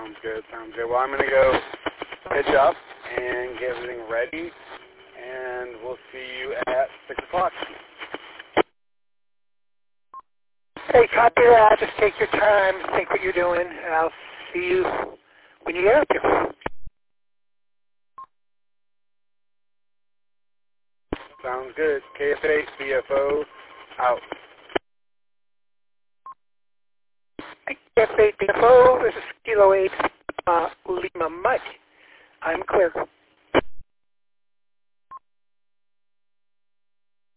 Sounds good. Well, I'm going to go pitch up and get everything ready, and we'll see you at 6 o'clock. Hey, copy that. Just take your time, think what you're doing, and I'll see you when you get up here. Sounds good. KFA CFO out. KFA CFO, this is Kilo 8 Lima Mike. I'm clear.